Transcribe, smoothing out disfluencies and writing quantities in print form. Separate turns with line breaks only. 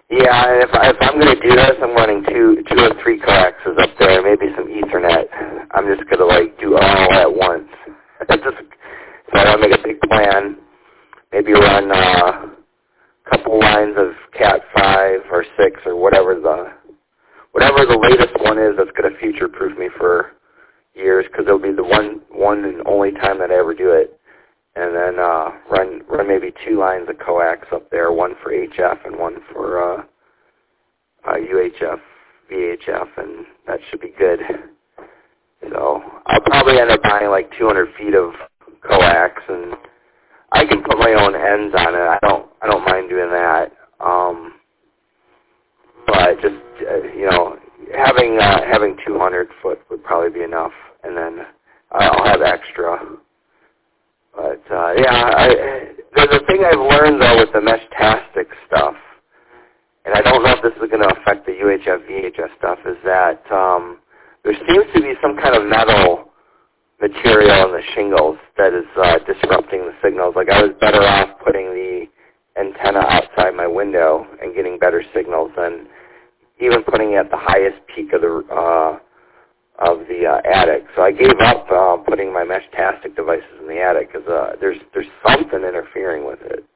Yeah, if I'm going to do this, I'm running two or three coaxes up there, maybe some Ethernet. I'm just going to like do it all at once. So I want to make a big plan. Maybe run a couple lines of Cat 5 or 6 or whatever the latest one is that's going to future-proof me for years, because it'll be the one and only time that I ever do it. And then run maybe 2 lines of coax up there, one for HF and one for UHF, VHF, and that should be good. So I'll probably end up buying like 200 feet of coax, and I can put my own ends on it. I don't mind doing that. But just having 200 foot would probably be enough, and then I'll have extra. But the thing I've learned though with the Meshtastic stuff, and I don't know if this is going to affect the UHF VHF stuff, is that there seems to be some kind of metal material in the shingles that is disrupting the signals. Like I was better off putting the antenna outside my window and getting better signals than even putting it at the highest peak of the attic. So I gave up putting my Meshtastic devices in the attic because there's something interfering with it.